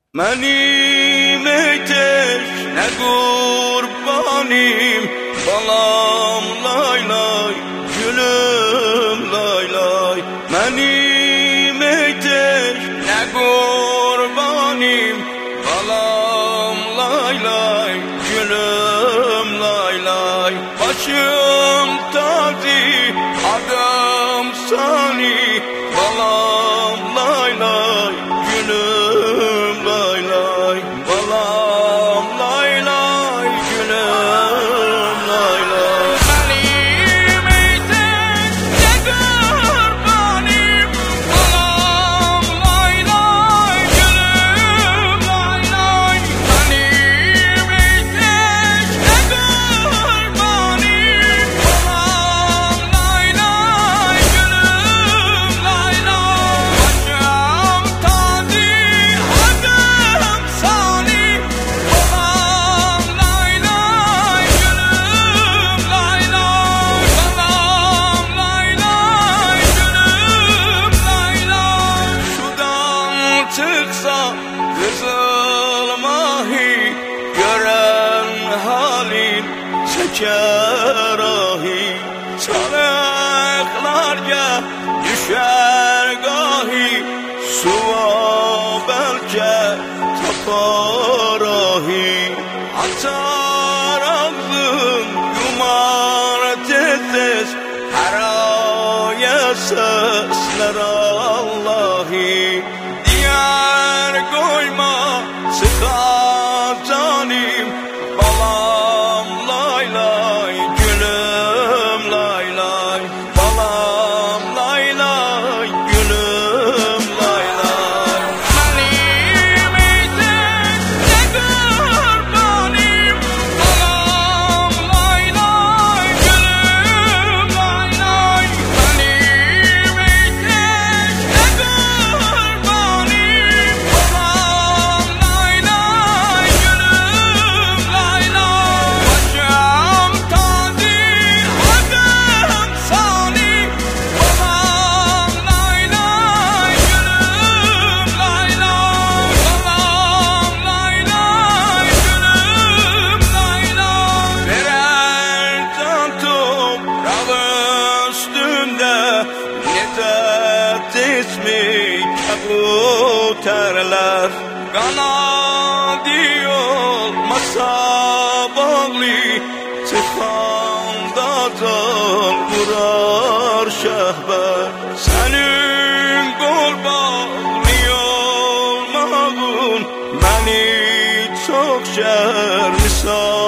Mənim ne qurbanim, balam lay lay, gülüm lay lay. Mənim ne qurbanim, balam lay lay, gülüm lay lay. Başım tazi, adım sani, balam lay lay, gülüm lay lay. Balam lay lay, gülüm lay lay. Mənim ne qurbanim, balam lay lay, gülüm lay lay. Mənim ne qurbanim, balam lay lay, gülüm lay lay. Başım tazi, adım sani, balam lay lay, gülüm lay lay. Balam lay lay, gülüm lay lay. Sudan çıksa kızıl mahi, gören halin çeker ahi. Çalıklarca düşer gahi, suva belki tapar ahi. Açar ağzın, yumar tez, her aya sesler Allahi. Diğer koyma sıka canim, balam lay lay, gülüm lay lay. Balam lay lay, gülüm lay lay. Mənim ne qurbanim, balam lay lay, gülüm lay lay. Mənim ne qurbanim, balam lay lay, gülüm lay lay. Başım tazi, adım sani, balam lay lay, gülüm lay lay. Balam lay lay, gülüm lay lay. Birer can toprağın üstünde, nizet ismi kabuterler. Kanadı olmasa bağlı, çıkanda can vurar şehber. Senin kol bağlı olmağın beni çok şer misal.